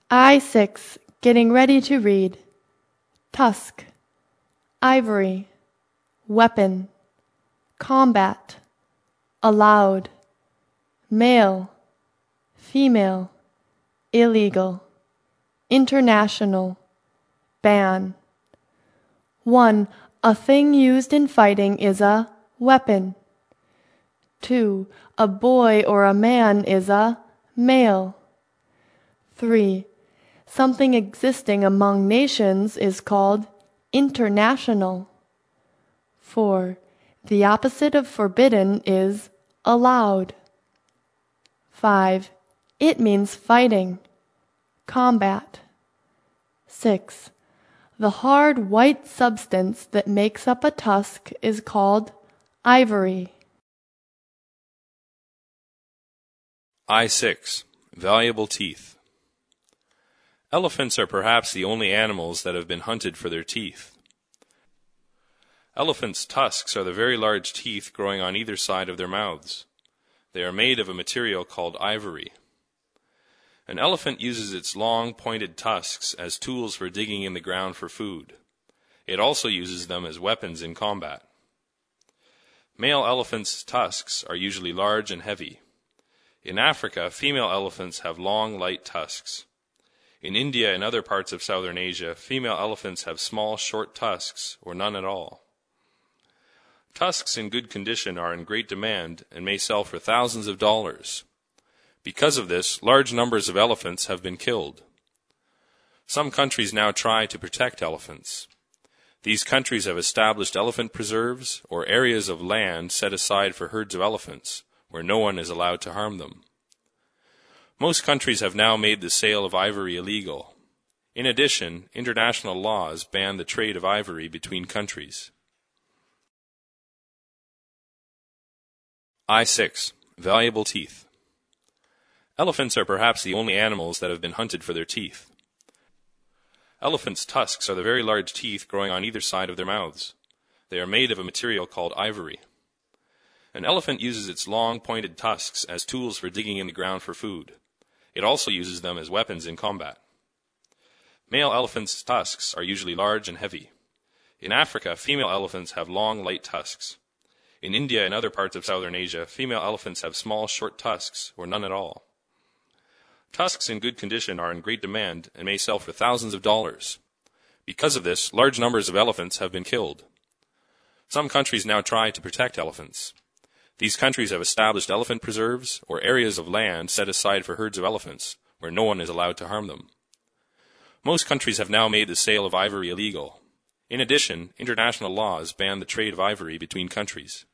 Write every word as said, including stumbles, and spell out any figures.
I six, getting ready to read. Tusk, ivory, weapon, combat, allowed, male, female, illegal, international, ban. One, a thing used in fighting is a weapon. Two, a boy or a man is a male. Three, something existing among nations is called international. Four, the opposite of forbidden is allowed. Five, it means fighting, combat. Six, the hard white substance that makes up a tusk is called ivory. I six. Valuable teeth. Elephants are perhaps the only animals that have been hunted for their teeth. Elephants' tusks are the very large teeth growing on either side of their mouths. They are made of a material called ivory. An elephant uses its long, pointed tusks as tools for digging in the ground for food. It also uses them as weapons in combat. Male elephants' tusks are usually large and heavy. In Africa, female elephants have long, light tusks. In India and other parts of southern Asia, female elephants have small, short tusks, or none at all. Tusks in good condition are in great demand and may sell for thousands of dollars. Because of this, large numbers of elephants have been killed. Some countries now try to protect elephants. These countries have established elephant preserves, or areas of land set aside for herds of elephants, where no one is allowed to harm them. Most countries have now made the sale of ivory illegal. In addition, international laws ban the trade of ivory between countries. I six. Valuable teeth. Elephants are perhaps the only animals that have been hunted for their teeth. Elephants' tusks are the very large teeth growing on either side of their mouths. They are made of a material called ivory. An elephant uses its long, pointed tusks as tools for digging in the ground for food. It also uses them as weapons in combat. Male elephants' tusks are usually large and heavy. In Africa, female elephants have long, light tusks. In India and other parts of southern Asia, female elephants have small, short tusks, or none at all. Tusks in good condition are in great demand and may sell for thousands of dollars. Because of this, large numbers of elephants have been killed. Some countries now try to protect elephants. These countries have established elephant preserves, or areas of land set aside for herds of elephants, where no one is allowed to harm them. Most countries have now made the sale of ivory illegal. In addition, international laws ban the trade of ivory between countries.